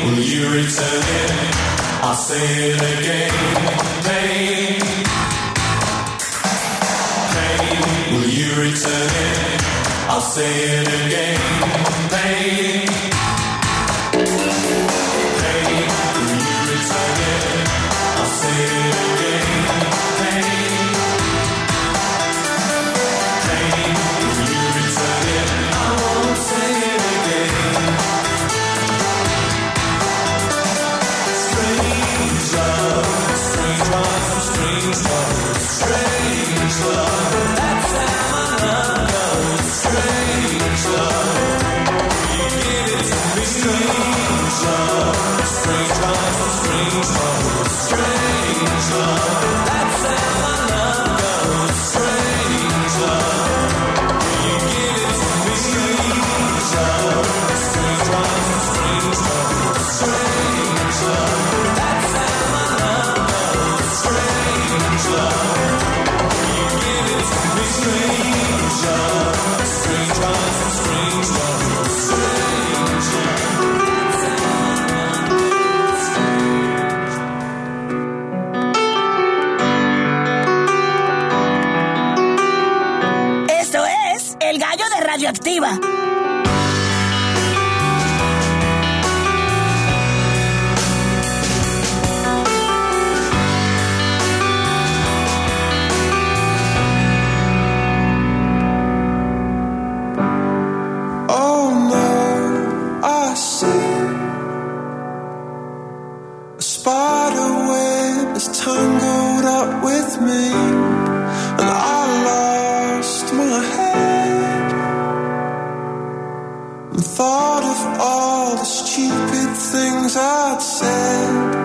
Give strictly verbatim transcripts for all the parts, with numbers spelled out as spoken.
will you return it? I'll say it again. Pain, pain, will you return it? I'll say it again. Pain, pain, will you return it? I'll say it again. Pain, pain, will you return it? I won't say it again. Strange love, strange love, strange love, strange love. That's how my love goes. Strange love, you give it to me. Strange love, strange love, strange love, strange love. That's how my love goes. Strange love, you give it to me. Strange love, strange love, strange love, strange love. That's how my love goes. Strange love, you give it to me. Strange love, strange love, strange love, strange love. Esto es El Gallo de Radioactiva. Oh no, I see a spider web is tangled up with me, and I lost my head and thought of all the stupid things I'd said.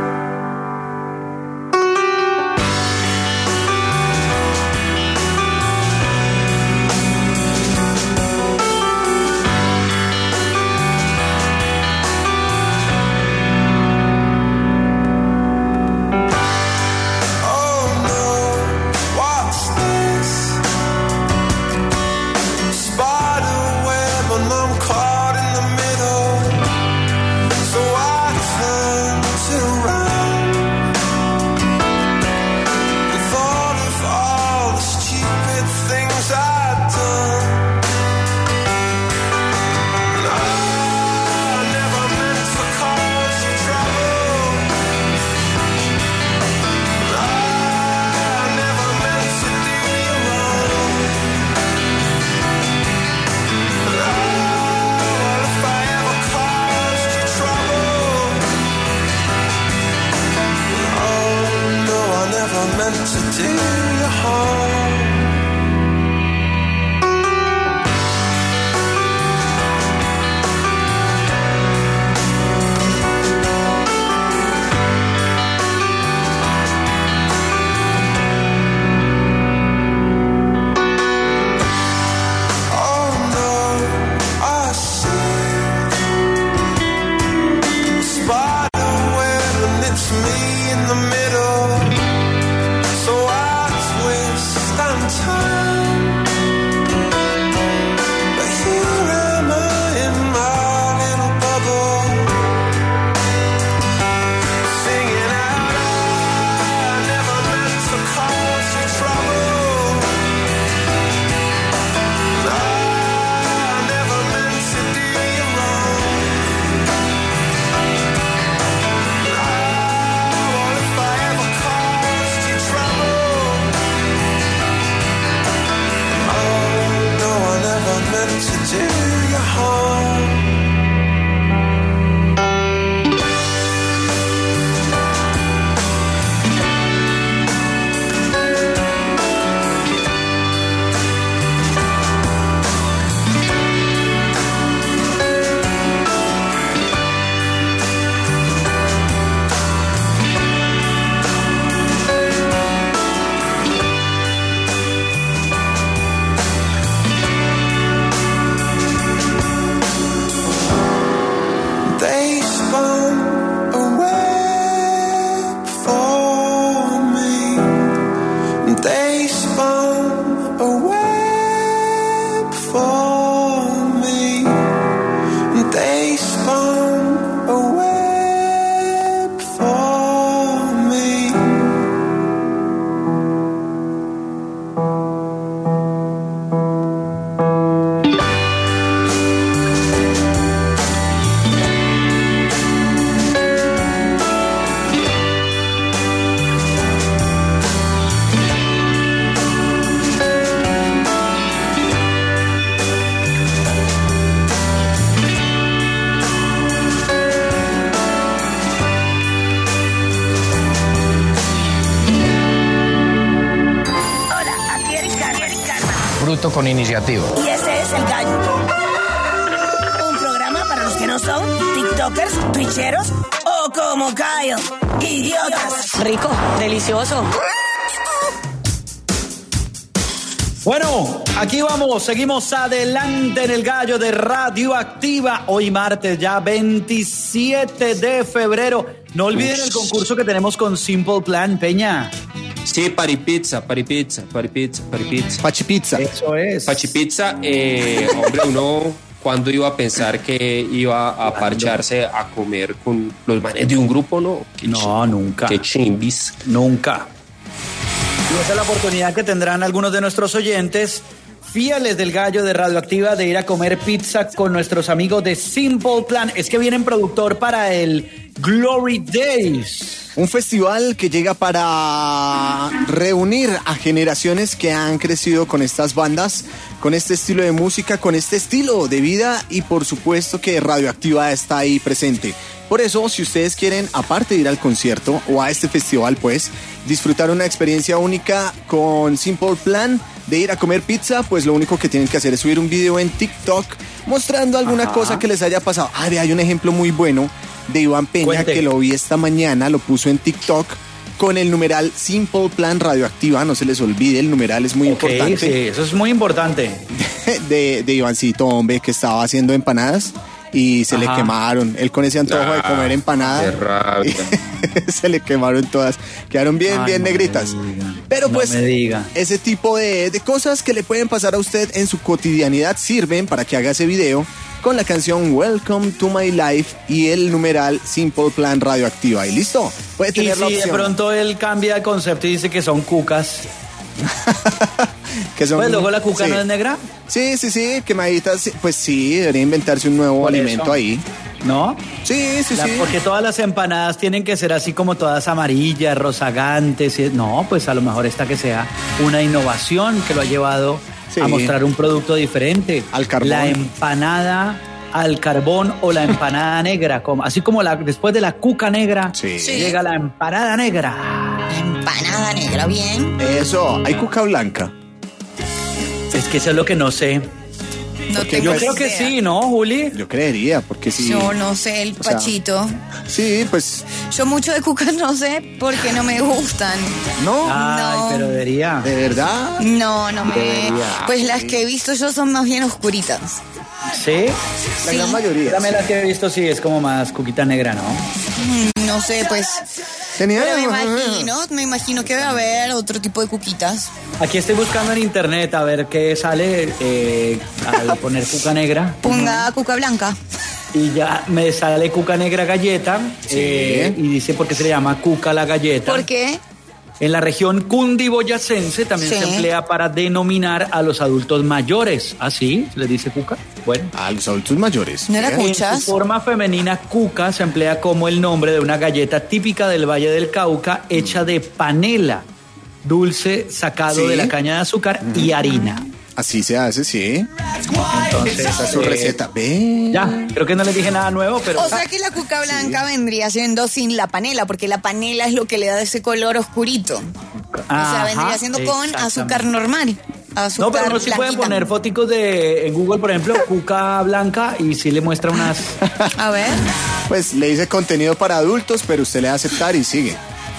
Oh no, what's this? Spider web and I'm caught in the middle. So I turned it around and thought of all the stupid things I'd done. And I never meant to cause you trouble. And I never meant to do you wrong. And oh, if I ever caused you trouble, oh no, I never meant to do you harm. Oh no, I see a spider web and it's me in the middle. So I twist esto con iniciativa. Y ese es El Gallo. Un programa para los que no son tiktokers, twitcheros o como Kyle, idiotas. Rico, delicioso. Bueno, aquí vamos, seguimos adelante en El Gallo de Radioactiva. Hoy martes ya veintisiete de febrero. No olviden el concurso que tenemos con Simple Plan, Peña. Sí, paripizza, paripizza, paripizza, paripizza. Pachipizza. Eso es. Pachipizza, eh, hombre, uno cuando iba a pensar que iba a parcharse a comer con los manes de un grupo, ¿no? Qué No, ch- nunca. Qué chimbis. Nunca. Y esa es la oportunidad que tendrán algunos de nuestros oyentes fieles del Gallo de Radioactiva de ir a comer pizza con nuestros amigos de Simple Plan. Es que vienen productor para el Glory Days. Un festival que llega para reunir a generaciones que han crecido con estas bandas, con este estilo de música, con este estilo de vida y por supuesto que Radioactiva está ahí presente. Por eso, si ustedes quieren, aparte de ir al concierto o a este festival, pues, disfrutar una experiencia única con Simple Plan de ir a comer pizza, pues lo único que tienen que hacer es subir un video en TikTok mostrando alguna Ajá. cosa que les haya pasado. Ah, hay un ejemplo muy bueno de Iván Peña, Cuente. que lo vi esta mañana, lo puso en TikTok con el numeral Simple Plan Radioactiva. No se les olvide, el numeral es muy Ok, importante. sí, eso es muy importante. De, de Ivancito, hombre, que estaba haciendo empanadas y se Ajá. le quemaron. Él con ese antojo de comer Qué empanadas. rabia. Se le quemaron todas. Quedaron bien, Ay, bien no me negritas. diga. Pero No pues, me diga. ese tipo de, de cosas que le pueden pasar a usted en su cotidianidad sirven para que haga ese video con la canción Welcome to My Life y el numeral Simple Plan Radioactiva. Y listo, puede Y tener la si de opción. pronto él cambia el concepto y dice que son cucas, que son, pues luego la cuca sí. no es negra, Sí, sí, sí, quemaditas, sí, pues sí, debería inventarse un nuevo Por alimento eso. ahí. ¿no? Sí, sí, La- sí. Porque todas las empanadas tienen que ser así como todas amarillas, rozagantes. y- No, pues a lo mejor esta que sea una innovación que lo ha llevado Sí. a mostrar un producto diferente. Al carbón. La empanada al carbón o la empanada negra. Como, así como la, después de la cuca negra, Sí. Sí. llega la empanada negra. Empanada negra, bien. Eso, hay cuca blanca. Es que eso es lo que no sé. No Porque tengo Yo creo que idea. sí, ¿no, Juli? Yo creería, porque sí. Yo no sé, el O sea, pachito. Sí, pues, Yo mucho de cucas no sé porque no me gustan. no, Ay, No. pero debería. de verdad. No, no me. Debería. Pues las que he visto yo son más bien oscuritas. ¿Sí? La Sí. gran mayoría. Dame las que he visto, sí, es como más cuquita negra, ¿no? Mm, No sé, pues. Tenía. Pero me imagino, me imagino que va a haber otro tipo de cuquitas. Aquí estoy buscando en internet a ver qué sale eh, al poner cuca negra. Ponga cuca blanca. Y ya me sale cuca negra galleta. eh, y dice por qué se le llama cuca la galleta. ¿Por qué? En la región cundiboyacense también Sí. se emplea para denominar a los adultos mayores. ¿Ah, sí? ¿Se les dice cuca? Bueno. A los adultos mayores. ¿No era ¿eh? cuca? En ¿Escuchas? su forma femenina, cuca se emplea como el nombre de una galleta típica del Valle del Cauca, hecha de panela, dulce sacado Sí. de la caña de azúcar y harina. Así se hace, sí. Entonces, Esa es su eh, receta. Ve. Ya, creo que no les dije nada nuevo, pero O sea que la cuca blanca vendría siendo sin la panela, porque la panela es lo que le da ese color oscurito. O sea, Ajá, vendría siendo con exactamente. azúcar normal. Azúcar No, pero no se pueden blanquita. poner foticos de en Google, por ejemplo, cuca blanca y sí le muestra unas. A ver. Pues le dice contenido para adultos, pero usted le da a aceptar y sigue.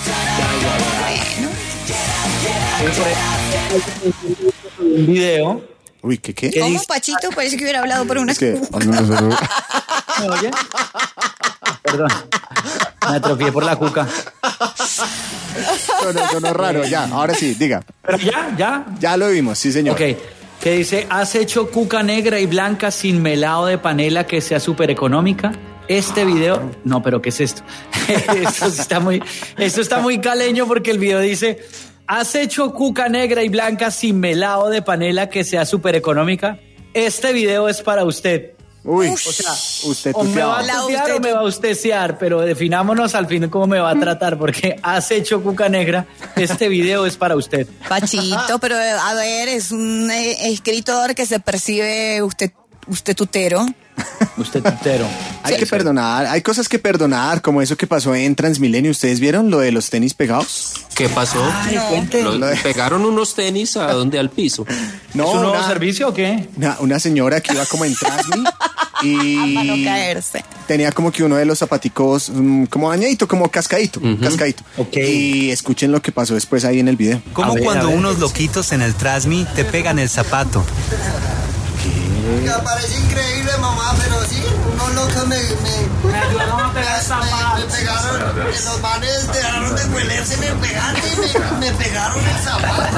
un video. Uy, ¿qué qué? ¿Qué ¿Cómo, dice? Pachito? Parece que hubiera hablado por una Es que. ¿Me oye? Perdón. Me atrofié por la cuca. Sonó, sonó raro, ya. Ahora sí, diga. Pero ya, ya. Ya lo vimos, sí, señor. Ok. Que dice, ¿has hecho cuca negra y blanca sin melado de panela que sea súper económica? Este video, no, pero ¿qué es esto? esto sí está muy, esto está muy caleño porque el video dice, ¿has hecho cuca negra y blanca sin melado de panela que sea súper económica? Este video es para usted. Uy, O sea, usted o me va a tuteado. La tutear usted- o me va a ustedear, pero definámonos al fin cómo me va a tratar, porque has hecho cuca negra, este video es para usted. Pachito, pero a ver, es un eh, escritor que se percibe usted, usted tutero. Usted tutero. Hay Sí, que sí. perdonar, hay cosas que perdonar, como eso que pasó en Transmilenio. ¿Ustedes vieron lo de los tenis pegados? ¿Qué pasó? Ay, cuente. Los- Lo de- pegaron unos tenis a donde al piso. No, ¿Es un nuevo una, servicio o qué? una, una señora que iba como en Transmi Para no y caerse. tenía como que uno de los zapaticos mm, como dañadito, como cascadito, cascadito. Ok. Y escuchen lo que pasó después ahí en el video. Como A ver, cuando a ver. unos loquitos en el Trasmi te pegan el zapato. Me parece increíble, mamá, pero sí, unos locos me... Me, me ayudaron a pegar zapatos. Me, me pegaron, eh, los manes dejaron de huelerse en el pegante y me, me pegaron el zapato.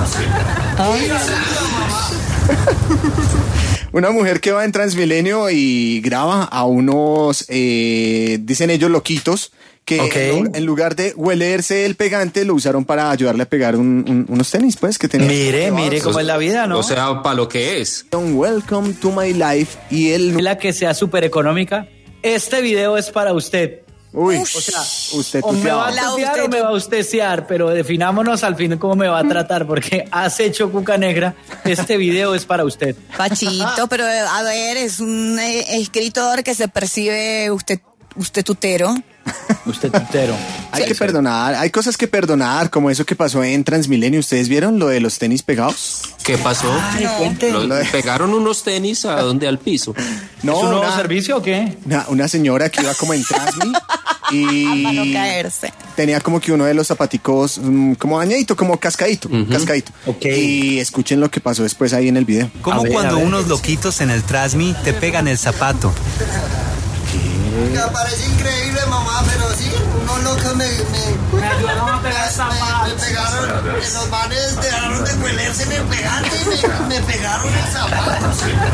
Una mujer que va en Transmilenio y graba a unos, eh, dicen ellos, loquitos, que Ok. en, lu- en lugar de huelerse el pegante, lo usaron para ayudarle a pegar un- un- unos tenis, pues, que tenían. Mire, mire cómo es la vida, ¿no? O sea, para lo que es. Welcome to my life. Y él... la que sea súper económica. Este video es para usted. Uy, O sea, usted o me va a tuteado. La tutear usted o me va a ustedear, pero definámonos al fin cómo me va a tratar, porque has hecho cuca negra. Este video es para usted. Pachito, pero eh, a ver, es un eh, escritor que se percibe usted, usted tutero. Usted tutero. Hay que perdonar, hay cosas que perdonar, como eso que pasó en Transmilenio. ¿Ustedes vieron lo de los tenis pegados? ¿Qué pasó? Ay, cuente. Los- Lo de- pegaron unos tenis a donde al piso. No, ¿Es un nuevo una, servicio o qué? una, una señora que iba como en Transmi Para no y caerse. tenía como que uno de los zapaticos mm, como dañadito, como cascadito, cascadito. Ok. Y escuchen lo que pasó después ahí en el video. Como A ver, cuando a ver. unos loquitos en el Trasmi te pegan el zapato. Me parece increíble, mamá, pero sí, unos locos me... Me, me ayudaron a pegar zapatos. Me, me pegaron, eh, los manes dejaron de huelerse en el pegante y me, me pegaron el zapato.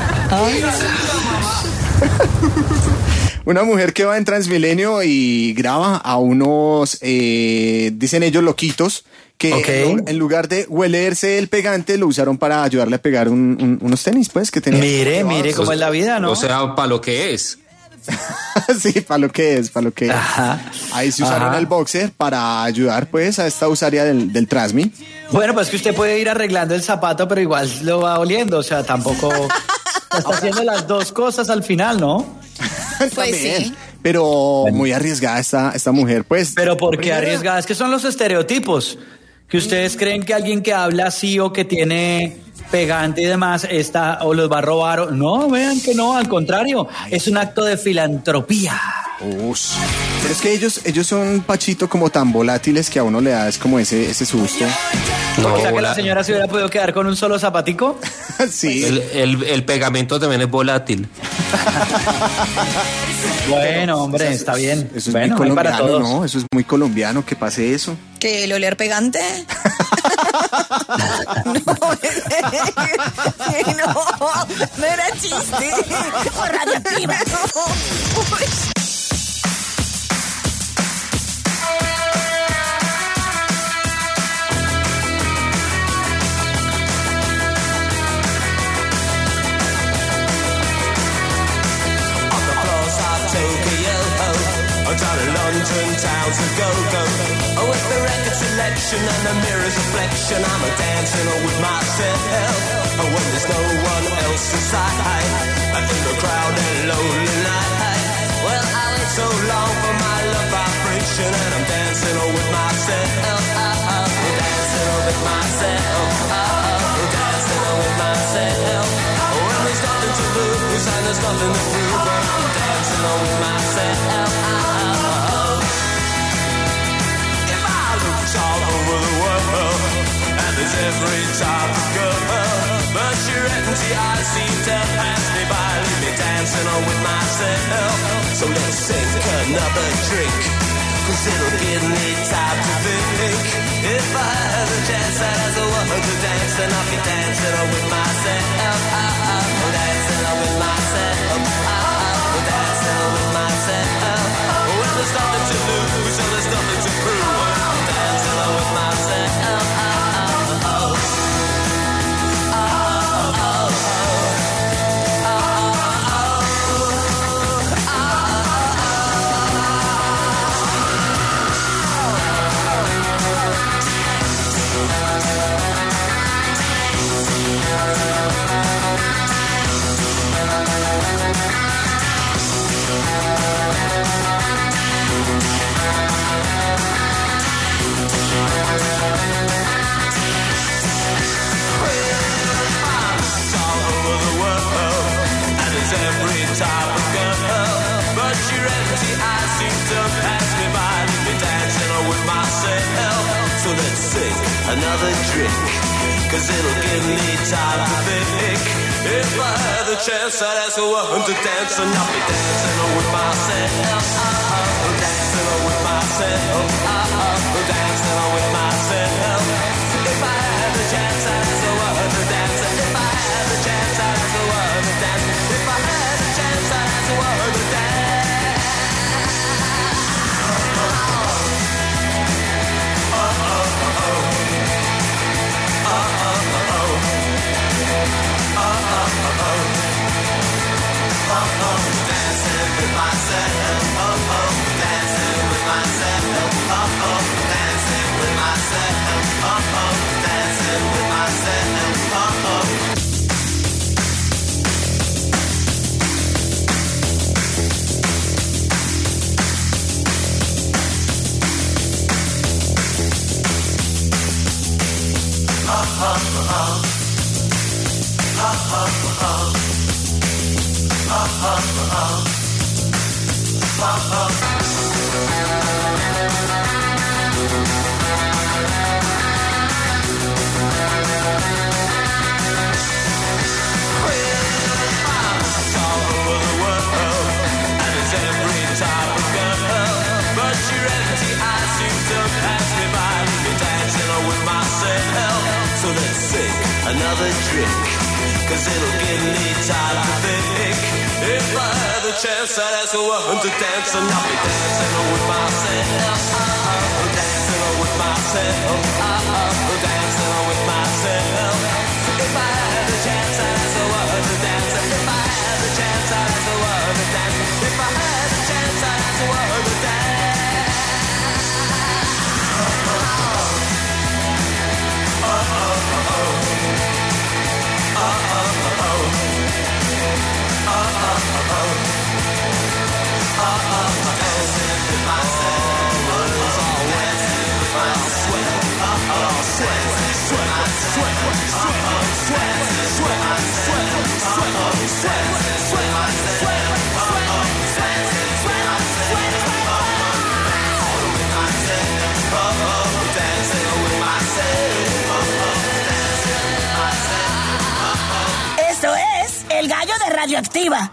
Una mujer que va en Transmilenio y graba a unos, eh, dicen ellos, loquitos, que Ok. en, lu- en lugar de huelerse el pegante, lo usaron para ayudarle a pegar un- un- unos tenis, pues, que tenían. Mire, mire cómo es la vida, ¿no? O sea, para lo que es. Sí, para lo que es, para lo que es. Ajá. Ahí se usaron Ajá. el boxer para ayudar, pues, a esta usuaria del, del Transmi. Bueno, pues que usted puede ir arreglando el zapato, pero igual lo va oliendo, o sea, tampoco está haciendo las dos cosas al final, ¿no? Pues También. sí. Pero muy arriesgada esta, esta mujer, pues. Pero ¿por qué Primero, arriesgadas? Que son los estereotipos. Que ustedes creen que alguien que habla así o que tiene pegante y demás está o los va a robar. O... No, vean que no, al contrario, es un acto de filantropía. Ush. Pero es que ellos, ellos son, Pachito, como tan volátiles que a uno le da es como ese, ese susto. No, o sea que la la- señora se hubiera podido quedar con un solo zapatico. Sí. el, el- el pegamento también es volátil. Bueno, hombre, está bien. Eso es bueno, muy hay para colombiano, todos. ¿no? Eso es muy colombiano que pase eso. ¿Que el oler pegante? no, no, no era chiste. Radioactiva. Down in London town to go go. Oh, with the record selection and the mirror's reflection, I'm a dancing with myself. Oh, when there's no one else inside, in the crowd and lonely night. Well, I wait so long for my love vibration, and I'm dancing with myself. Oh, oh, dancing with myself. Oh, oh, dancing with myself. Oh, when there's nothing to lose and there's nothing to prove, but I'm dancing with myself. Oh, all over the world, and there's every type of girl, but your empty eyes seem to pass me by, leave me dancing on with myself. So let's sink another drink, cause it'll give me time to think. If I had a chance, I'd ask the world to dance, and I'll be dancing on with myself. Oh, oh, dancing on with myself. Oh, oh, dancing on with myself. Oh, well, there's nothing to lose, and there's nothing to prove. With myself, oh, oh, oh, oh, oh. another drink, cause it'll give me time to think. If I had the chance, I'd ask a woman to dance, and I'll be dancing with myself, dancing with myself, dancing with myself. If I had the chance, I'd ask a woman to dance, and if I had the chance, I'd ask a woman to dance. If I had the chance, I'd ask a woman to dance. Dancing with myself, oh oh, dancing with myself, oh oh, dancing with myself, oh oh, dancing with myself, oh oh. Another drink, cause it'll give me time to think. If I had the chance, I'd ask a woman to dance, and I'll be dancing with myself, dancing with myself, dancing with myself. If I had the chance, I'd ask a woman to dance, and if I had the chance, I'd ask a woman to dance. If I had the chance, I'd ask a woman to dance. Oh, oh, oh, oh. Esto es El Gallo de Radioactiva.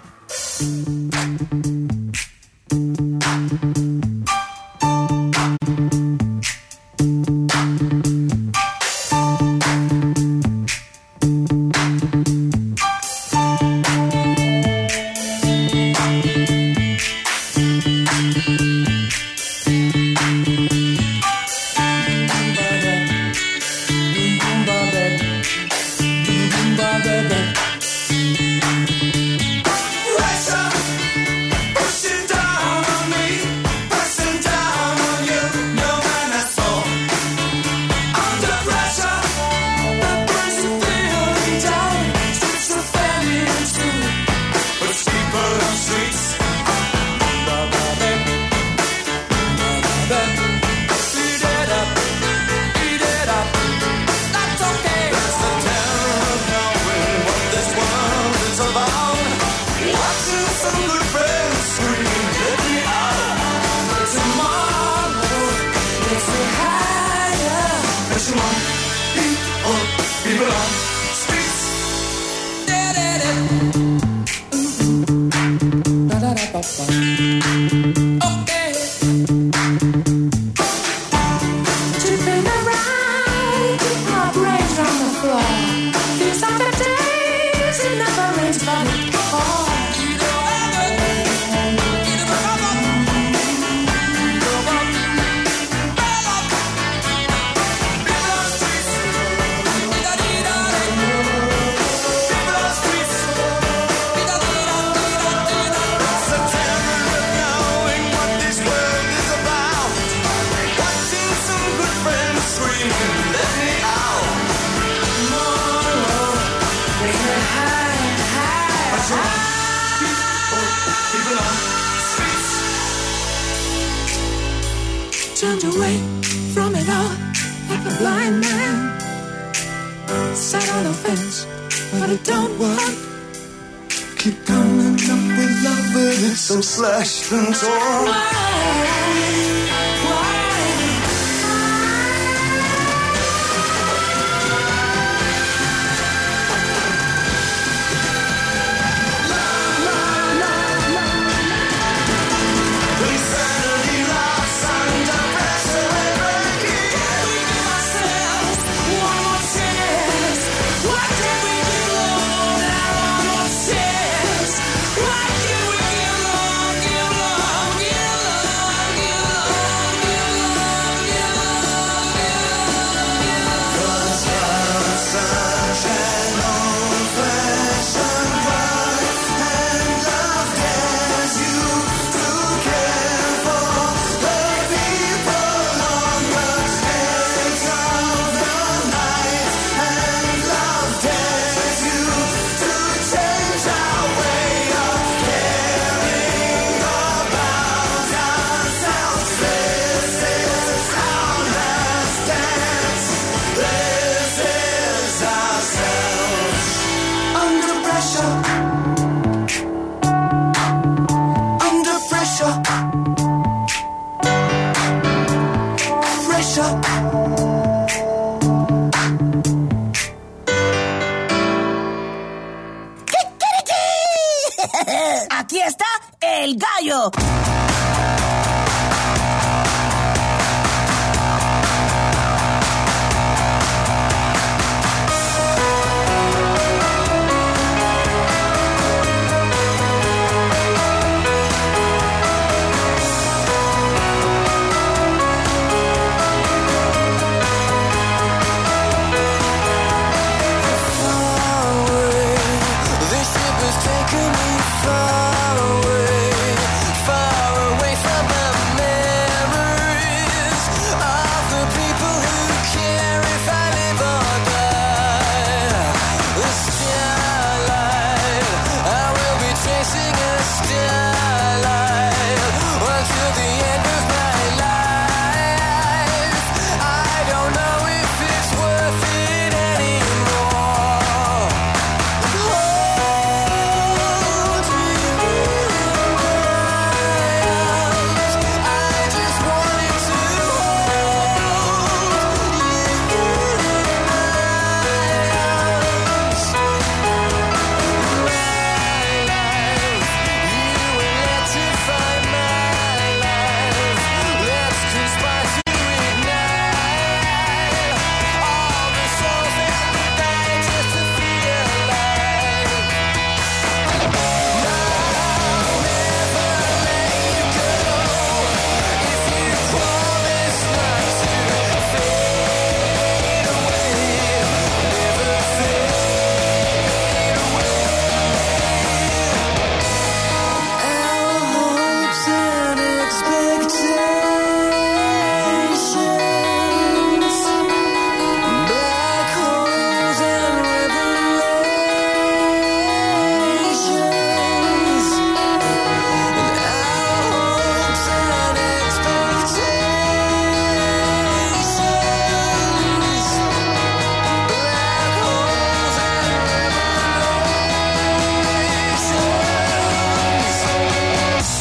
Turned away from it all like a blind man. Sat on the fence, but it don't work. Keep coming up with love, but it's so slashed and torn. Why? Why? top. Aquí está el gallo. This ship has taken me far away, far away from the memories of the people who care if I live or die. The starlight, I will be chasing a starlight until the end of my life. I don't know if it's worth it anymore. Hold me in my arms. I just wanted to hold you in my arms. My life, you electrify my life. Let's conspire to ignite all the souls that would die just to feel alive. I'll never let you go if you promise not to fade away, never fade away. Our hopes and expectations, black holes and revelations. And our hopes and expectations, black holes and revelations.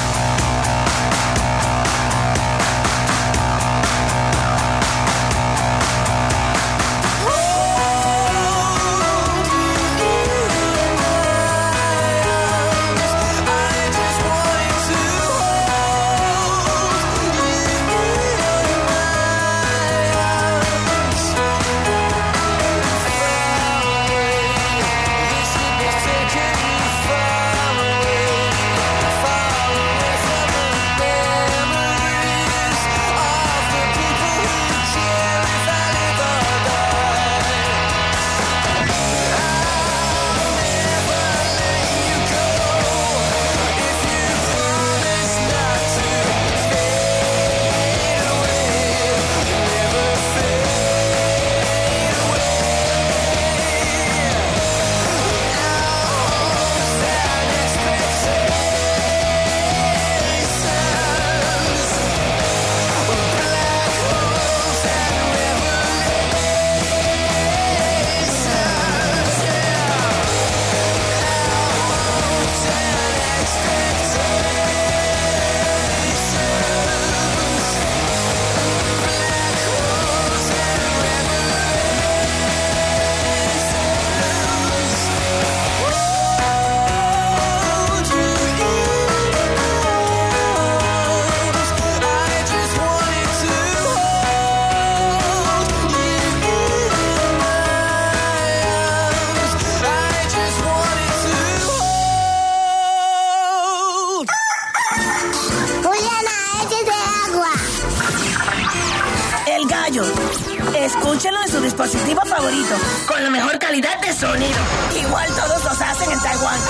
El gallo. Escúchenlo en su dispositivo favorito, con la mejor calidad de sonido. Igual todos los hacen en Taiwán.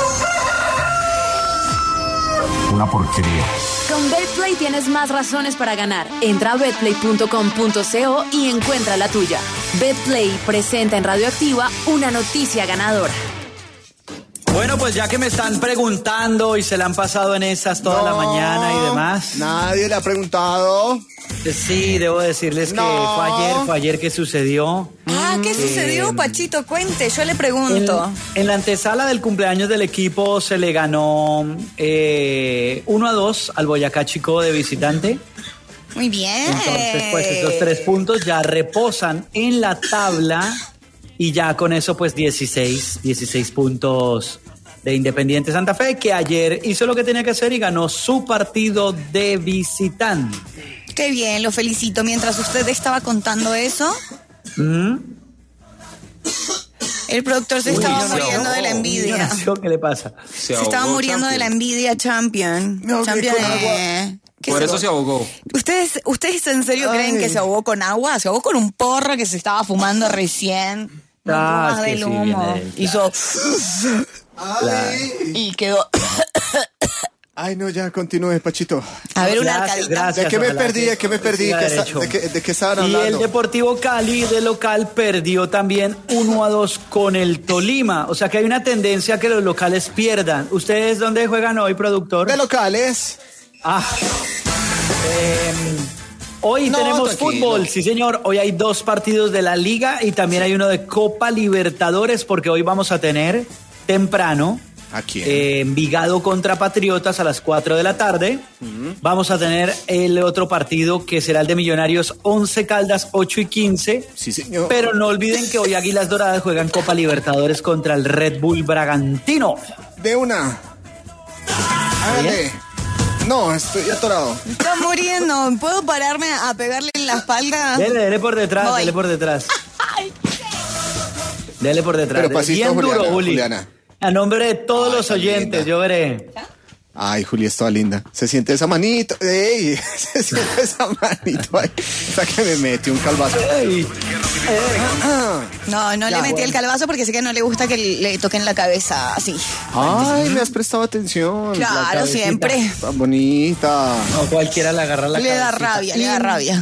Una porquería. Con Betplay tienes más razones para ganar. Entra a betplay punto com punto co y encuentra la tuya. Betplay presenta en Radioactiva una noticia ganadora. Bueno, pues ya que me están preguntando y se la han pasado en esas toda la mañana y demás. Nadie le ha preguntado. Sí, debo decirles No. que fue ayer, fue ayer que sucedió. Ah, ¿qué Eh, sucedió, Pachito? Cuente, yo le pregunto. En, en la antesala del cumpleaños del equipo se le ganó eh, uno a dos al Boyacá Chico de visitante. Muy bien. Entonces, pues esos tres puntos ya reposan en la tabla y ya con eso, pues dieciséis, dieciséis puntos de Independiente Santa Fe, que ayer hizo lo que tenía que hacer y ganó su partido de visitante. Qué bien, lo felicito. Mientras usted estaba contando eso, ¿Mm? el productor se Uy, estaba se muriendo ahogó. de la envidia. ¿Qué le pasa? Se, se estaba muriendo de la envidia, Champion. Me ahogué Champion con eh, que Por se- eso se ahogó. ¿Ustedes, ¿Ustedes en serio Ay. creen que se ahogó con agua? Se ahogó con un porro que se estaba fumando recién. No Ah, más es que del sí, humo. viene del- Hizo... Ay. Y quedó... Ay, no, ya continúe, Pachito. A ver, una Gracias, arcadita. gracias. ¿De qué me ojalá perdí? que ¿De qué me perdí? siga ¿Qué está- derecho. ¿De qué, de qué estaban Y hablando? el Deportivo Cali de local perdió también uno a dos con el Tolima. O sea que hay una tendencia a que los locales pierdan. ¿Ustedes dónde juegan hoy, productor? De locales. Ah. Eh, hoy No, tenemos tranquilo. fútbol, sí señor. Hoy hay dos partidos de la Liga y también hay uno de Copa Libertadores porque hoy vamos a tener temprano ¿A quién? eh, Envigado contra Patriotas a las cuatro de la tarde. Vamos a tener el otro partido que será el de Millonarios Once Caldas ocho y quince. Sí, señor. Pero no olviden que hoy Águilas Doradas juegan Copa Libertadores contra el Red Bull Bragantino. De una. Hágale. No, estoy atorado. Está muriendo. ¿Puedo pararme a pegarle en la espalda? Dele, dele por detrás, Voy. dele por detrás. Dele por detrás. Pero pasito, Bien duro, Juliana, Juli. Juliana. A nombre de todos Ay, los tan oyentes, linda. yo veré. Ay, Juli, es toda linda. Se siente esa manito. ¡Ey! Se siente esa manito ahí. Hasta que me mete un calvazo. Ey, Ah. No, no Ya, le metí bueno. el calvazo porque sé que no le gusta que le toquen la cabeza así. Ay, me has prestado atención. Claro, cabecita. siempre. Tan bonita. no cualquiera le agarra la Le da cabecita. rabia, le da rabia.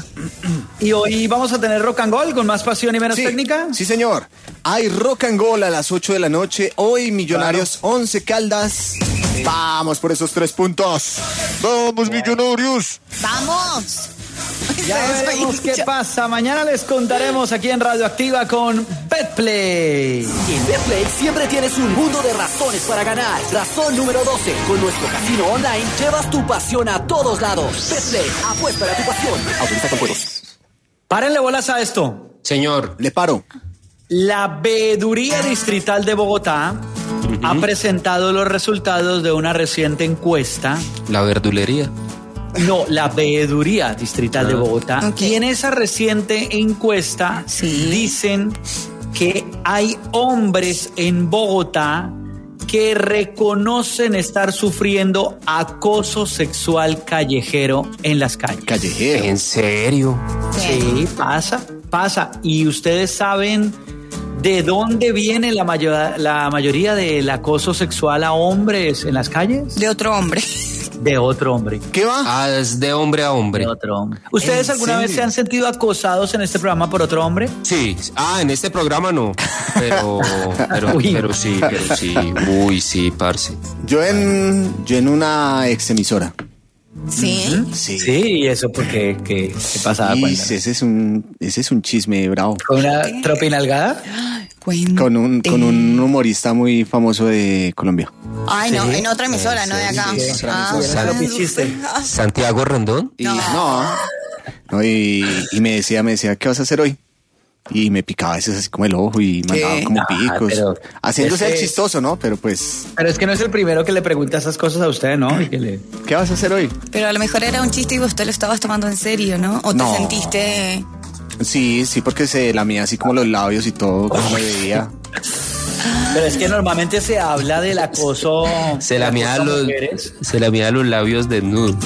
Y hoy vamos a tener rock and roll con más pasión y menos Sí, técnica. sí, señor. Hay rock and roll a las ocho de la noche. Hoy Millonarios once Caldas. Vamos por esos tres puntos. Vamos, Millonarios. ¡Vamos! Ya Eso es veremos qué hincha. pasa. Mañana les contaremos aquí en Radioactiva con Betplay. En Betplay siempre tienes un mundo de razones para ganar. Razón número doce. Con nuestro casino online llevas tu pasión a todos lados. Betplay, apuesta a tu pasión. Autoriza con juegos. Párenle bolas a esto. Señor, Le paro. La Veeduría Distrital de Bogotá ha presentado los resultados de una reciente encuesta. la verdulería. No, la Veeduría Distrital de Bogotá. Ok. Y en esa reciente encuesta Sí. dicen que hay hombres en Bogotá que reconocen estar sufriendo acoso sexual callejero en las calles. Callejero. ¿En serio? Sí, pasa, pasa. ¿Y ustedes saben de dónde viene la, mayor- la mayoría del acoso sexual a hombres en las calles? De otro hombre. De otro hombre. ¿Qué va? Ah, es de hombre a hombre. De otro hombre. ¿Ustedes ¿En alguna vez serio? se han sentido acosados en este programa por otro hombre? Sí. Ah, en este programa no. Pero, pero, Uy. pero sí, pero sí. Uy, sí, parce. Yo en, yo en una ex emisora. ¿Sí? Sí. Sí, ¿y eso porque qué, qué pasaba? Sí, Cuéntanos. ese es un, ese es un chisme bravo. ¿Con una tropinalgada? Cuente. Con un, con un humorista muy famoso de Colombia. Ay, no, Sí. en otra emisora, no de acá. Sí, otra Ah, emisora. Lo pichiste. Santiago Rondón. Y no, no, y, y me decía, me decía, ¿qué vas a hacer hoy? Y me picaba a veces así como el ojo y mandaba como Ah, picos. pero haciéndose el ese- chistoso, ¿no? Pero pues, Pero es que no es el primero que le pregunta esas cosas a usted, ¿no? Y que le- ¿qué vas a hacer hoy? Pero a lo mejor era un chiste y usted lo estabas tomando en serio, ¿no? O te No. sentiste... Sí, sí, porque se lamía así como los labios y todo, como me veía. Pero es que normalmente se habla del acoso. Se del la mía acoso a los, mujeres. se la mía los labios desnudos.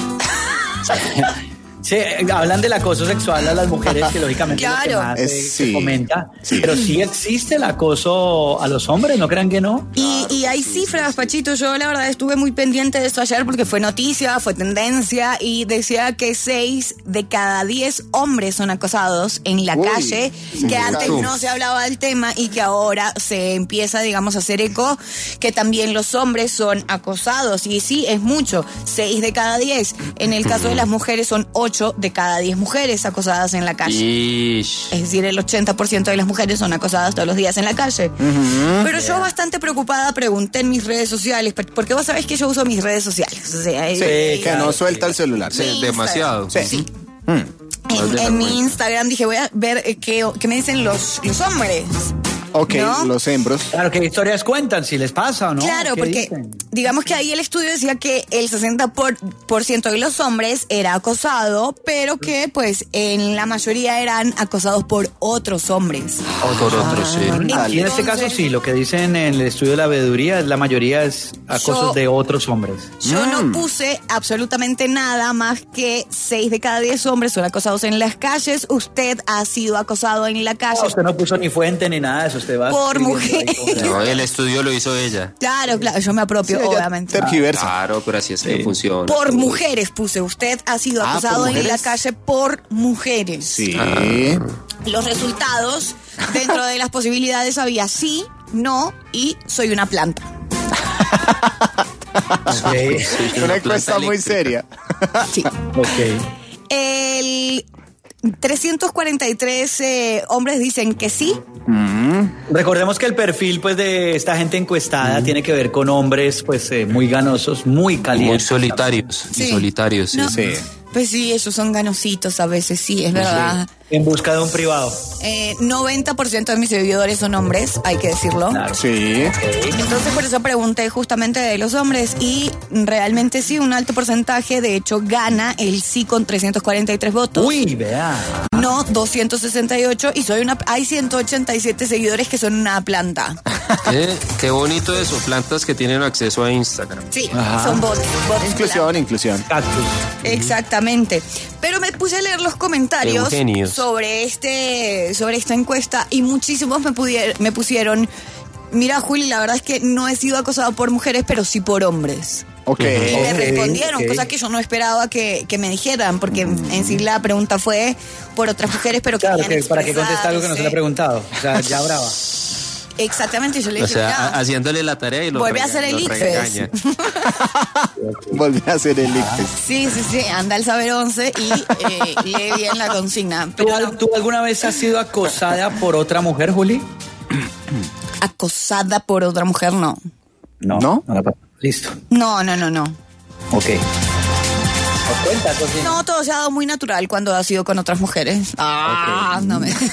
Sí, hablan del acoso sexual a las mujeres, que lógicamente Claro. es lo que más Es- se, sí. se comenta. Sí. Pero sí existe el acoso a los hombres, ¿no crean que no? Y, y hay cifras, Pachito. Yo la verdad estuve muy pendiente de esto ayer porque fue noticia, fue tendencia y decía que seis de cada diez hombres son acosados en la Uy, calle, sí, que antes claro. no se hablaba del tema y que ahora se empieza, digamos, a hacer eco que también los hombres son acosados. Y sí, es mucho, seis de cada diez. En el caso de las mujeres son ocho de cada diez mujeres acosadas en la calle. Ish. Es decir, el ochenta por ciento de las mujeres son acosadas todos los días en la calle. Pero yo bastante preocupada pregunté en mis redes sociales, por- porque vos sabés que yo uso mis redes sociales. O sea, Sí, eh, que no suelta el celular. Sí, Instagram. demasiado. Sí. Hmm. En, en mi Instagram dije, voy a ver eh, qué, qué me dicen los, los hombres. Ok, ¿no? los hembros. Claro, ¿qué historias cuentan? Si les pasa o no. Claro, ¿Qué porque dicen? digamos que ahí el estudio decía que el sesenta por, por ciento de los hombres era acosado, pero que pues en la mayoría eran acosados por otros hombres. Por otros, sí. Y en este caso sí, lo que dicen en el estudio de la veeduría, la mayoría es acosos Yo- de otros hombres. Yo no puse absolutamente nada más que seis de cada diez hombres son acosados en las calles. Usted ha sido acosado en la calle No, usted no puso ni fuente ni nada de eso, usted va por escribiendo mujer. ahí como- No, el estudio lo hizo ella. Claro, claro, yo me apropio, Sí, ella obviamente. tergiversa. Claro, pero así es que funciona. Por mujeres puse, usted ha sido Ah, acosado ¿por en la mujeres? calle por mujeres. Sí. Los resultados, dentro de las posibilidades había sí, no y soy una planta. Sí. Una encuesta muy seria. Sí. Ok. El trescientos cuarenta y tres eh, hombres dicen que sí. Recordemos que el perfil pues de esta gente encuestada tiene que ver con hombres pues eh, muy ganosos, muy Muy calientes. solitarios. Sí. Y solitarios, sí. No. Sí. Pues sí, ellos son ganositos a veces, sí, es verdad. En busca de un privado. Eh, noventa por ciento de mis seguidores son hombres, hay que decirlo. Claro. Sí. Entonces por eso pregunté justamente de los hombres y realmente sí, un alto porcentaje, de hecho gana el sí con trescientos cuarenta y tres votos. Uy, vea. No, doscientos sesenta y ocho y soy una hay ciento ochenta y siete seguidores que son una planta. Qué, qué bonito eso, plantas que tienen acceso a Instagram. Sí, Ajá. son bots. bots Inclusión, inclusión. Cactus. Exactamente. Pero me puse a leer los comentarios Eugenios. sobre este sobre esta encuesta y muchísimos me, pudier- me pusieron, mira Juli, la verdad es que no he sido acosado por mujeres, pero sí por hombres. Ok. Y me Ok, respondieron, ok. cosa que yo no esperaba que, que me dijeran, porque en sí la pregunta fue por otras mujeres, pero que Claro, querían que para que conteste algo que no se le ha expresarse. preguntado. O sea, ya brava. Exactamente, yo le O dije, sea, mira, a- haciéndole la tarea y lo vuelve a rega- hacer el lo ICFES. regaña. Volví a hacer el ICFES. sí, sí, sí, anda al saber once y eh, lee bien la consigna. ¿Tú, Pero al- ¿Tú alguna vez has sido acosada por otra mujer, Juli? acosada por otra mujer, no. No. ¿No? la pa- Listo. No, no, no, no. Ok. Pues cuenta, Cosín. No, todo se ha dado muy natural cuando ha sido con otras mujeres. Ah, no me.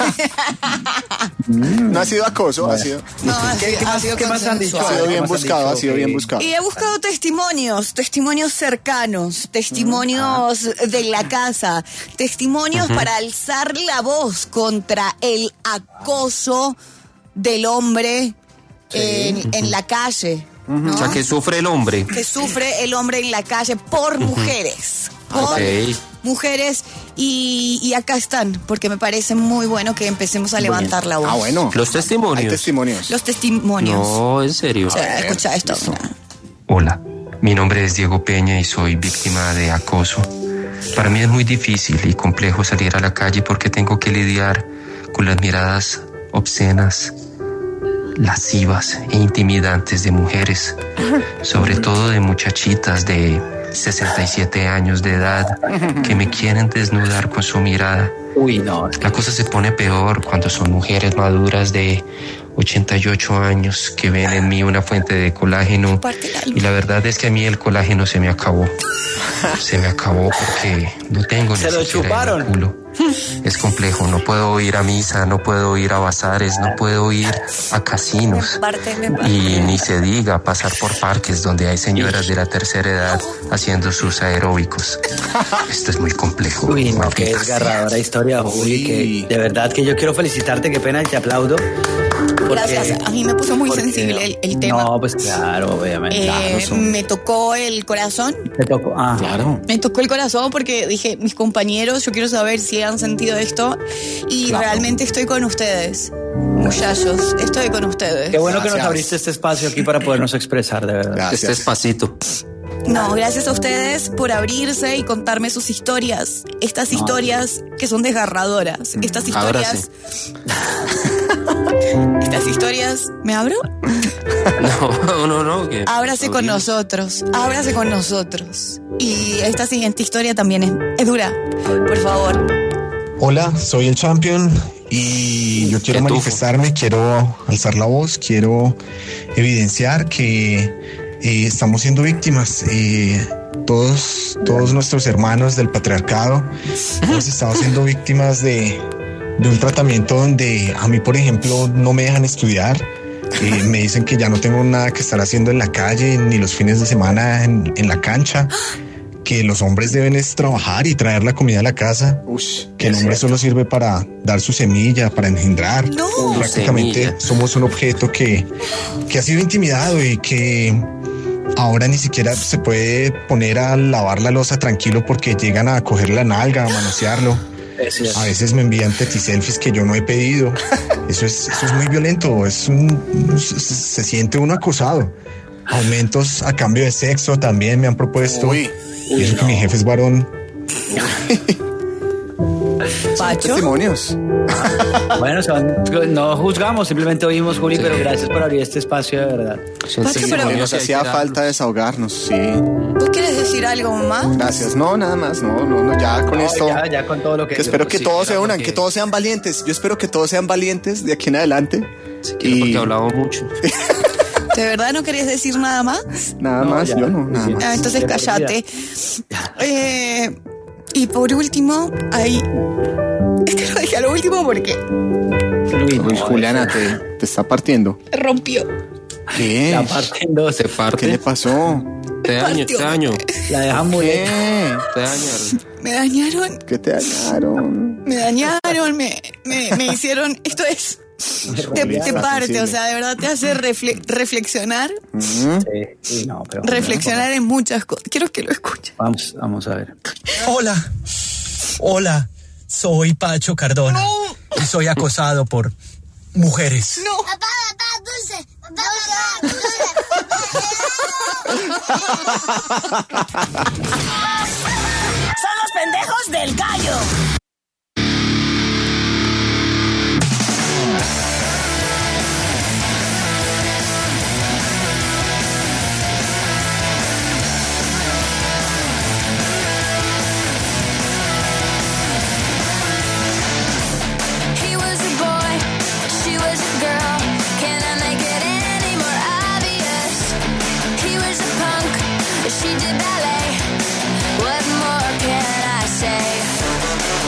No ha sido acoso, ha sido, No, ha ¿Qué- sido, qué ha más- sido qué más han dicho? ha consensuado. sido bien ¿Cómo has buscado, ha dicho? sido bien Ok. buscado. Y he buscado testimonios, testimonios cercanos, testimonios de la casa, testimonios para alzar la voz contra el acoso del hombre en, en la calle. ¿no? O sea, que sufre el hombre. Que sufre el hombre en la calle por mujeres. Por Ok. mujeres. Y, y acá están, porque me parece muy bueno que empecemos a levantar la voz. Ah, bueno. Los Hay testimonios. testimonios. Los testimonios. No, en serio. O sea, escucha esto. mira. Hola, mi nombre es Diego Peña y soy víctima de acoso. Para mí es muy difícil y complejo salir a la calle porque tengo que lidiar con las miradas obscenas, lascivas e intimidantes de mujeres, sobre todo de muchachitas de sesenta y siete años de edad que me quieren desnudar con su mirada. Uy, no. La cosa se pone peor cuando son mujeres maduras de ochenta y ocho años que ven en mí una fuente de colágeno y la verdad es que a mí el colágeno se me acabó. Se me acabó porque no tengo ni Se lo siquiera chuparon. el culo. Es complejo, no puedo ir a misa, no puedo ir a bazares, no puedo ir a casinos. Y ni se diga pasar por parques donde hay señoras de la tercera edad haciendo sus aeróbicos. Esto es muy complejo. Uy, no, qué maldita desgarradora historia, Juli, que de verdad que yo quiero felicitarte, qué pena y te aplaudo. porque- Gracias. A mí me puso muy porque- sensible el, el tema. No, pues claro, obviamente. Eh, claro, son- me tocó el corazón. Te tocó. Ah, claro. Me tocó el corazón porque dije, mis compañeros, yo quiero saber si han sentido esto y Claro. realmente estoy con ustedes. Muchachos, estoy con ustedes. Qué bueno que nos Gracias. abriste este espacio aquí para podernos expresar, de verdad. Gracias. Este espacito. No, gracias a ustedes por abrirse y contarme sus historias. Estas No. historias que son desgarradoras. Estas Ahora historias... Estas historias... ¿Me abro? No, no, no. que- Ábrase con nosotros, ábrase con nosotros. Y esta siguiente historia también es, es dura. Por favor. Hola, soy el Champion y yo quiero Qué tufo. manifestarme, quiero alzar la voz, quiero evidenciar que eh, estamos siendo víctimas. Eh, todos, todos nuestros hermanos del patriarcado hemos estado siendo víctimas de, de un tratamiento donde a mí, por ejemplo, no me dejan estudiar. Eh, me dicen que ya no tengo nada que estar haciendo en la calle, ni los fines de semana en, en la cancha, que los hombres deben es trabajar y traer la comida a la casa, Ush, que el hombre solo sirve para dar su semilla, para engendrar. No. Prácticamente semilla. Somos un objeto que, que ha sido intimidado y que ahora ni siquiera se puede poner a lavar la loza tranquilo porque llegan a coger la nalga, a manosearlo. A veces me envían selfies que yo no he pedido. Eso es, eso es muy violento. Es un, se, se siente uno acosado. Aumentos a cambio de sexo también me han propuesto. Uy, y eso no. Que mi jefe es varón. Pacho. Testimonios. Bueno, no juzgamos, simplemente oímos, Juli, sí. Pero gracias por abrir este espacio de verdad. Pacho, pero nos hacía falta desahogarnos, sí. ¿Tú quieres decir algo más? Gracias, no, nada más, no, no, no ya con no, esto. Ya, ya con todo lo que. que espero que sí, todos se unan, que... que todos sean valientes. Yo espero que todos sean valientes de aquí en adelante. Sí, y... porque hablamos mucho. ¿De verdad no querías decir nada más? Nada no, más, ya, yo no, nada sí, más. Ah, entonces cállate. Eh, y por último, hay... Es que lo dije a lo último porque... Luis, Luis Juliana, te, te está partiendo. Rompió. ¿Qué? Está partiendo. Se parte. ¿Qué le pasó? Te daño, te daño. La dejamos muy bien. Te dañaron. Me dañaron. ¿Qué te dañaron? Me dañaron, me, me, me hicieron... Esto es... Te, te parte, o sea, de verdad te hace refle- reflexionar. ¿Mm? Sí, sí, no, pero reflexionar en muchas cosas. Quiero que lo escuchen. Vamos, vamos a ver. Hola, hola, soy Pacho Cardona no. Y soy acosado por mujeres. No. Papá, papá, dulce, papá, dulce. Son los pendejos del gallo. She did ballet. What more can I say?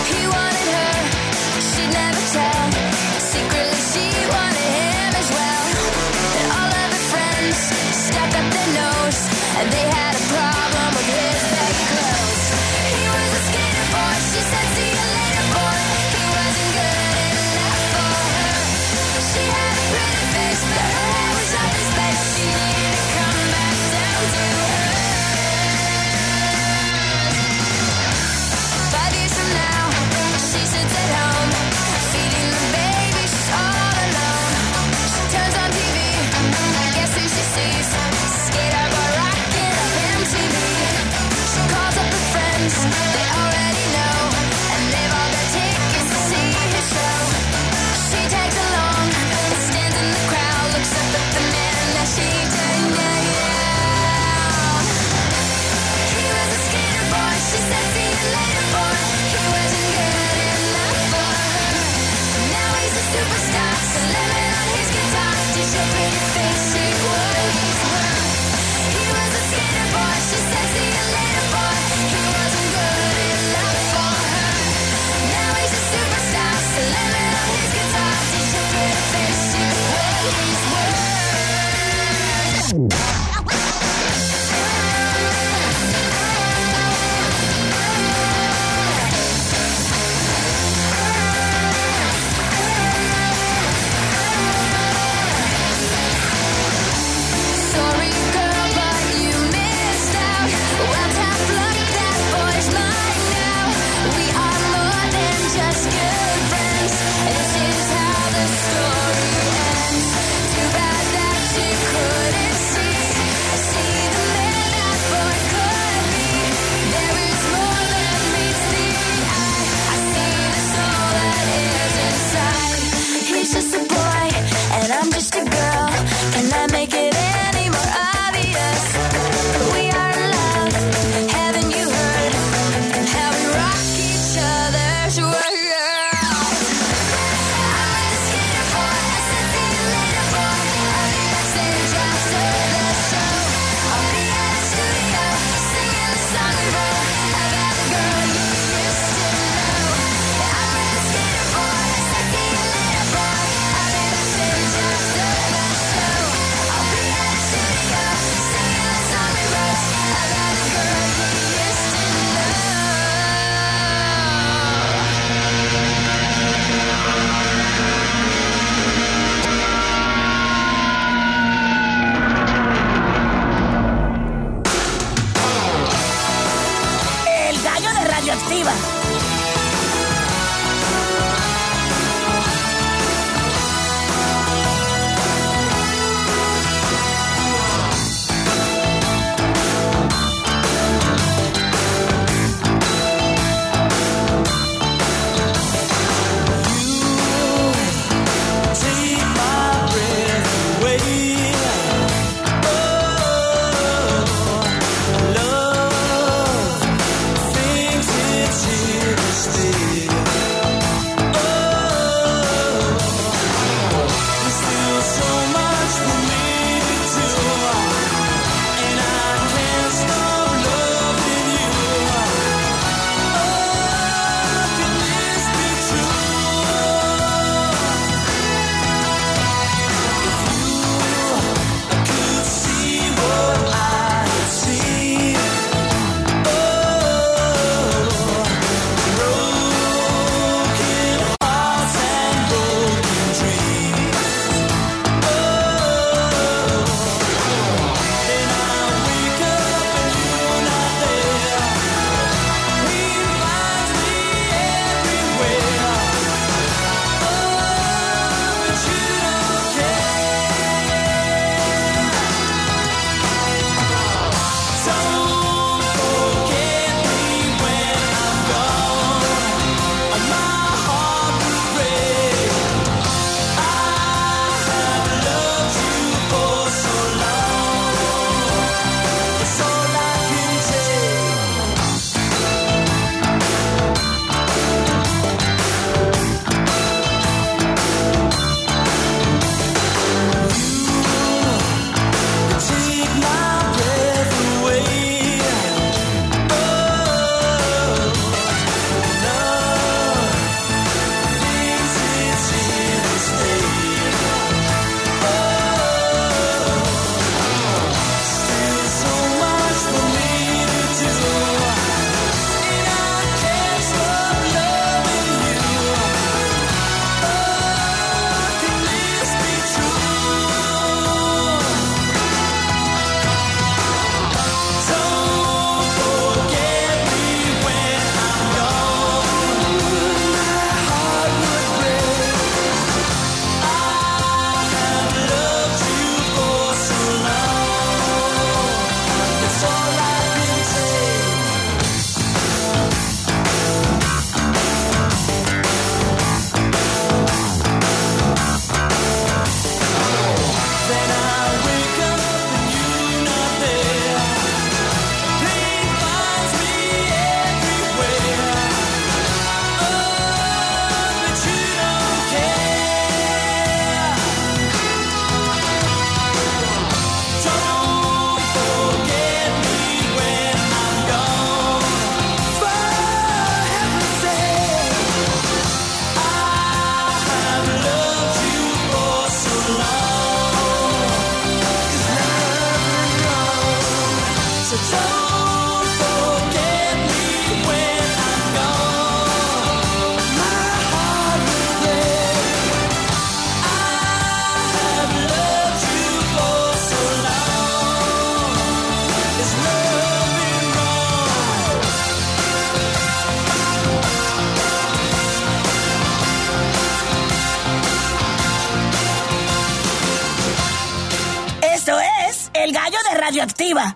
Radioactiva.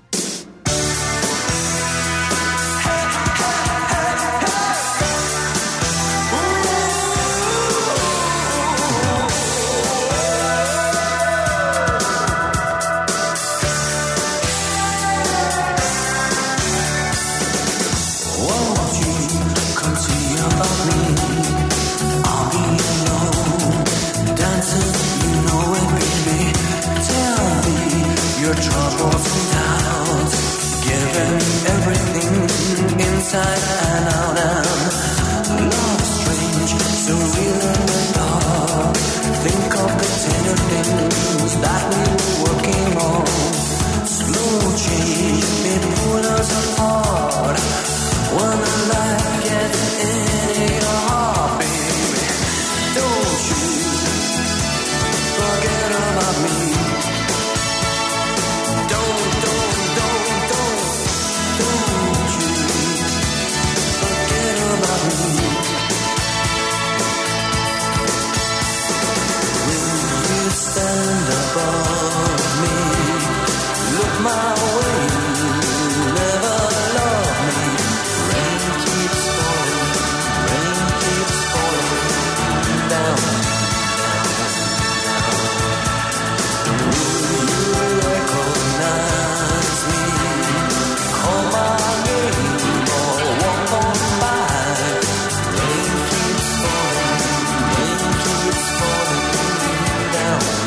Your troubles and doubts, given everything inside and out, and love strange, so real and dark. Think of the tender things that we were working on. Slow change may pull us apart. When the light gets in your heart, baby, don't you forget about me. Stand above me, look my way, never love me. Rain keeps falling, rain keeps falling down, down, down. Will you recognize me? Call my name or walk on by. Rain keeps falling, rain keeps falling down.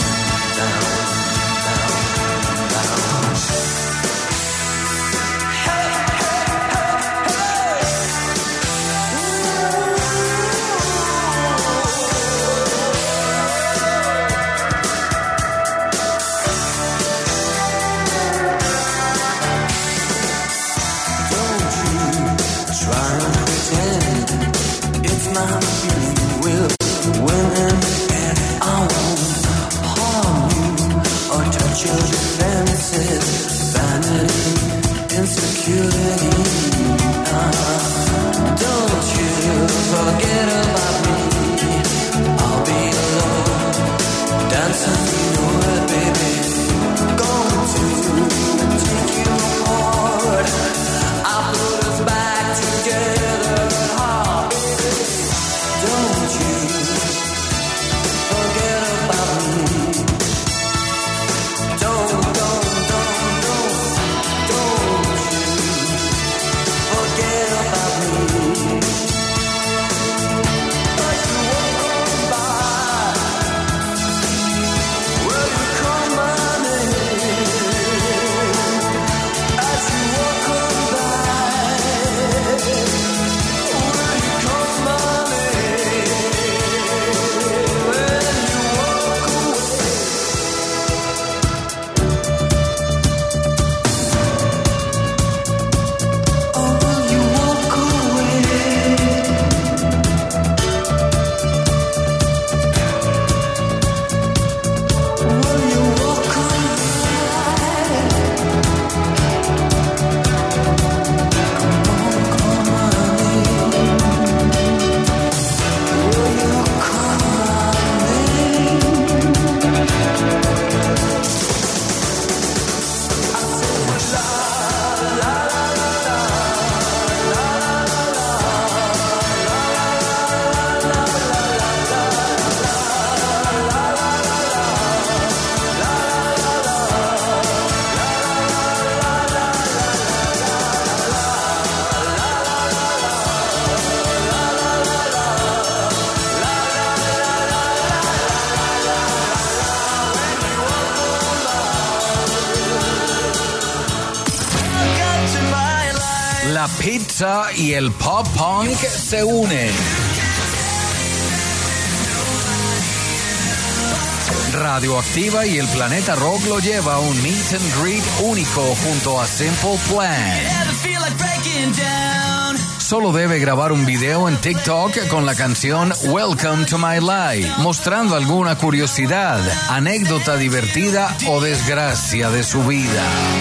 La pizza y el pop punk se unen. Radioactiva y el Planeta Rock lo lleva a un meet and greet único junto a Simple Plan. Solo debe grabar un video en TikTok con la canción Welcome to My Life, mostrando alguna curiosidad, anécdota divertida o desgracia de su vida.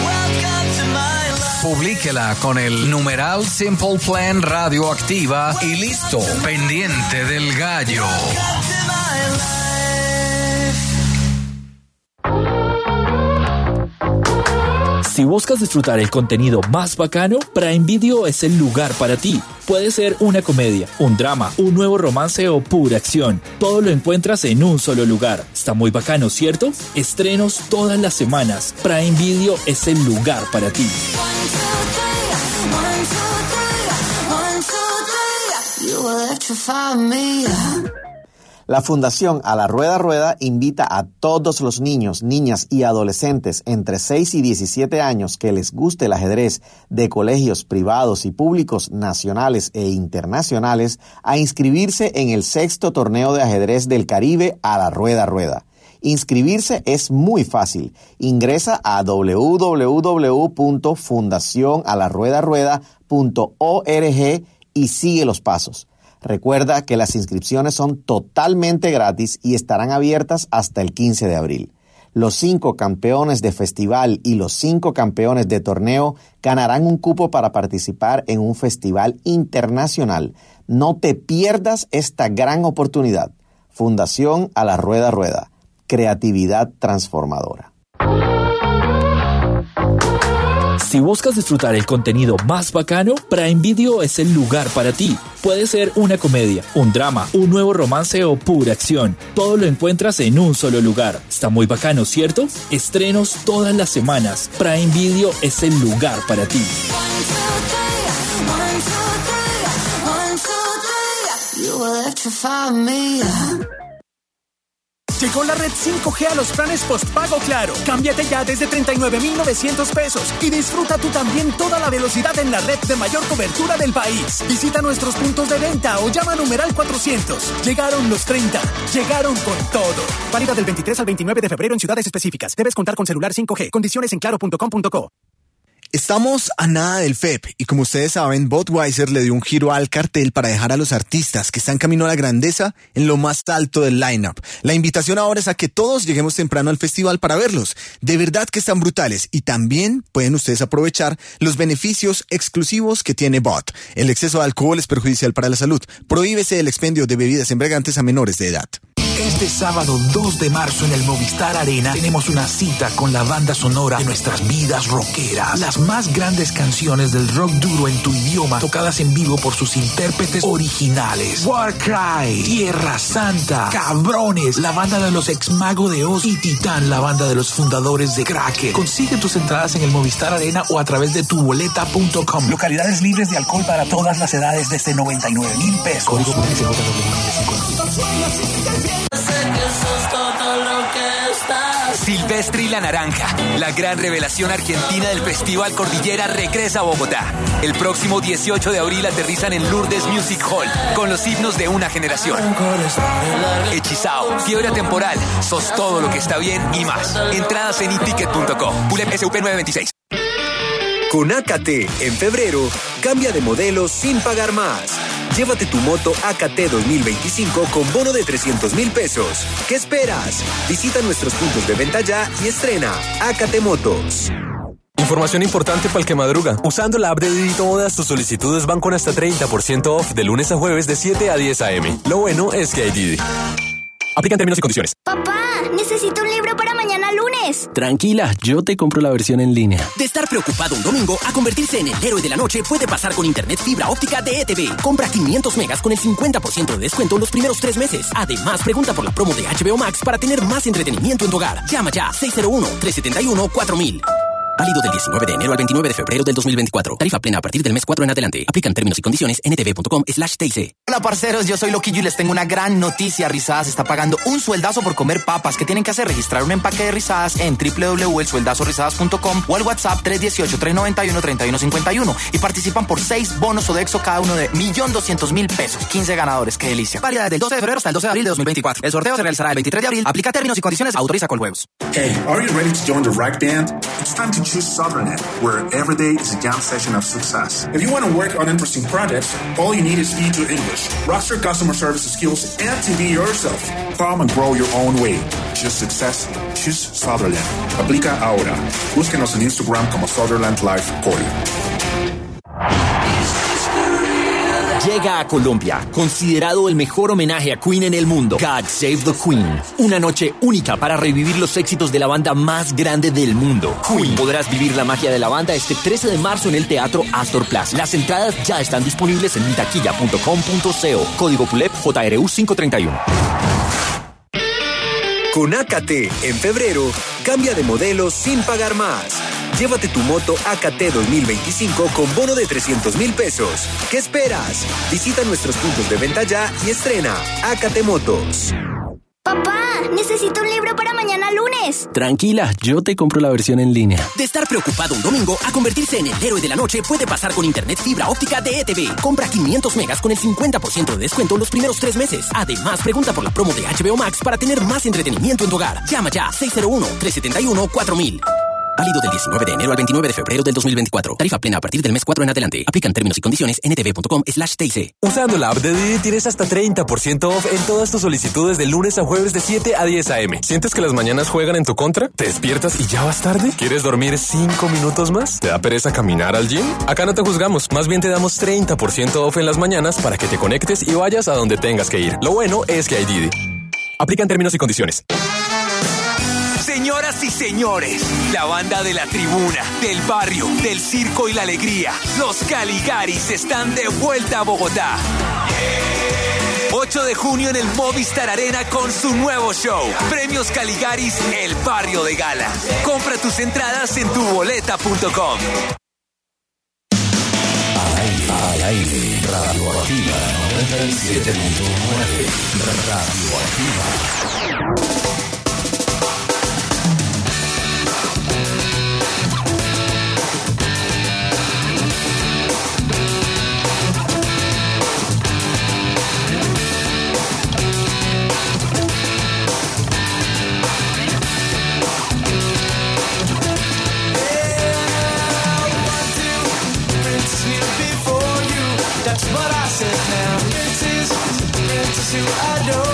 Publíquela con el numeral Simple Plan Radioactiva y listo, pendiente del gallo. Si buscas disfrutar el contenido más bacano, Prime Video es el lugar para ti. Puede ser una comedia, un drama, un nuevo romance o pura acción. Todo lo encuentras en un solo lugar. Está muy bacano, ¿cierto? Estrenos todas las semanas. Prime Video es el lugar para ti. La Fundación A la Rueda Rueda invita a todos los niños, niñas y adolescentes entre seis y diecisiete años que les guste el ajedrez de colegios privados y públicos nacionales e internacionales a inscribirse en el sexto torneo de ajedrez del Caribe A la Rueda Rueda. Inscribirse es muy fácil. Ingresa a doble u doble u doble u punto fundación a la rueda rueda punto org y sigue los pasos. Recuerda que las inscripciones son totalmente gratis y estarán abiertas hasta el quince de abril. Los cinco campeones de festival y los cinco campeones de torneo ganarán un cupo para participar en un festival internacional. No te pierdas esta gran oportunidad. Fundación A la Rueda Rueda. Creatividad transformadora. Si buscas disfrutar el contenido más bacano, Prime Video es el lugar para ti. Puede ser una comedia, un drama, un nuevo romance o pura acción. Todo lo encuentras en un solo lugar. Está muy bacano, ¿cierto? Estrenos todas las semanas. Prime Video es el lugar para ti. Llegó la red cinco G a los planes postpago Claro. Cámbiate ya desde treinta y nueve mil novecientos pesos y disfruta tú también toda la velocidad en la red de mayor cobertura del país. Visita nuestros puntos de venta o llama a numeral cuatrocientos. Llegaron los treinta. Llegaron con todo. Válida del veintitrés al veintinueve de febrero en ciudades específicas. Debes contar con celular cinco G. Condiciones en claro punto com punto co. Estamos a nada del F E P y como ustedes saben, Budweiser le dio un giro al cartel para dejar a los artistas que están camino a la grandeza en lo más alto del line-up. La invitación ahora es a que todos lleguemos temprano al festival para verlos. De verdad que están brutales y también pueden ustedes aprovechar los beneficios exclusivos que tiene Bud. El exceso de alcohol es perjudicial para la salud. Prohíbese el expendio de bebidas embriagantes a menores de edad. Este sábado dos de marzo en el Movistar Arena tenemos una cita con la banda sonora de nuestras vidas rockeras. Las más grandes canciones del rock duro en tu idioma, tocadas en vivo por sus intérpretes originales. Warcry, Tierra Santa, Cabrones, la banda de los ex Mago de Oz y Titán, la banda de los fundadores de Cracker. Consigue tus entradas en el Movistar Arena o a través de tu boleta punto com. Localidades libres de alcohol para todas las edades desde noventa y nueve mil pesos. Código Silvestre y la Naranja, la gran revelación argentina del Festival Cordillera, regresa a Bogotá. El próximo dieciocho de abril aterrizan en Lourdes Music Hall con los himnos de una generación. Hechizao, Fiebre Temporal, Sos todo lo que está bien y más. Entradas en i ticket punto com. Pulep S U P nueve veintiséis. Con A K T, en febrero, cambia de modelo sin pagar más. Llévate tu moto A K T dos mil veinticinco con bono de trescientos mil pesos. ¿Qué esperas? Visita nuestros puntos de venta ya y estrena A K T Motos. Información importante para el que madruga. Usando la app de Didi Todas, tus solicitudes van con hasta treinta por ciento off de lunes a jueves de siete a diez a eme. Lo bueno es que hay Didi. Aplican términos y condiciones. Papá, necesito un libro para mañana lunes. Tranquila, yo te compro la versión en línea. De estar preocupado un domingo a convertirse en el héroe de la noche puede pasar con internet fibra óptica de E T V. Compra quinientos megas con el cincuenta por ciento de descuento en los primeros tres meses. Además, pregunta por la promo de H B O Max para tener más entretenimiento en tu hogar. Llama ya seis cero uno, tres siete uno, cuatro mil. Válido del diecinueve de enero al veintinueve de febrero del dos mil veinticuatro. Tarifa plena a partir del mes cuatro en adelante. Aplican términos y condiciones en e t v punto com slash t i c. Hola parceros, yo soy Loquillo y les tengo una gran noticia. Rizadas está pagando un sueldazo por comer papas. ¿Qué tienen que hacer? Registrar un empaque de rizadas en w w w punto el sueldazo rizadas punto com o al WhatsApp tres uno ocho, tres nueve uno, tres uno cinco uno y participan por seis bonos Sodexo cada uno de un millón doscientos mil pesos. quince ganadores, qué delicia. Válida desde el doce de febrero hasta el doce de abril de dos mil veinticuatro. El sorteo se realizará el veintitrés de abril. Aplica términos y condiciones. Autoriza con juegos. Hey, are you ready to join the Rack Band? It's time to choose Southern, where every day is a jam session of success. If you want to work on interesting projects, all you need is B two English, roster customer service skills, and to be yourself. Come and grow your own way. Choose success. Choose Sutherland. Aplica ahora. Búsquenos en Instagram como Sutherland Life Korea. llega a Colombia, considerado el mejor homenaje a Queen en el mundo. God Save the Queen. Una noche única para revivir los éxitos de la banda más grande del mundo, Queen. Podrás vivir la magia de la banda este trece de marzo en el Teatro Astor Plaza. Las entradas ya están disponibles en mitaquilla punto com punto co. Código P U L E P J R U quinientos treinta y uno. Con A K T, en febrero, cambia de modelo sin pagar más. Llévate tu moto A K T dos mil veinticinco con bono de trescientos mil pesos. ¿Qué esperas? Visita nuestros puntos de venta ya y estrena A K T Motos. Papá, necesito un libro para mañana lunes. Tranquila, yo te compro la versión en línea. De estar preocupado un domingo a convertirse en el héroe de la noche puede pasar con internet fibra óptica de E T V. Compra quinientos megas con el cincuenta por ciento de descuento los primeros tres meses. Además, pregunta por la promo de H B O Max para tener más entretenimiento en tu hogar. Llama ya seis cero uno, tres siete uno, cuatro mil. Válido del diecinueve de enero al veintinueve de febrero del dos mil veinticuatro. Tarifa plena a partir del mes cuatro en adelante. Aplican términos y condiciones en etv punto com slash T I C. Usando la app de Didi tienes hasta treinta por ciento off en todas tus solicitudes de lunes a jueves de siete a diez a eme. ¿Sientes que las mañanas juegan en tu contra? ¿Te despiertas y ya vas tarde? ¿Quieres dormir cinco minutos más? ¿Te da pereza caminar al gym? Acá no te juzgamos, más bien te damos treinta por ciento off en las mañanas para que te conectes y vayas a donde tengas que ir. Lo bueno es que hay Didi. Aplican términos y condiciones. Señoras y señores, la banda de la tribuna, del barrio, del circo y la alegría, los Caligaris están de vuelta a Bogotá. ocho de junio en el Movistar Arena con su nuevo show. Premios Caligaris, el barrio de gala. Compra tus entradas en tu boleta punto com. Al aire, Radioactiva noventa y siete punto nueve. Radioactiva.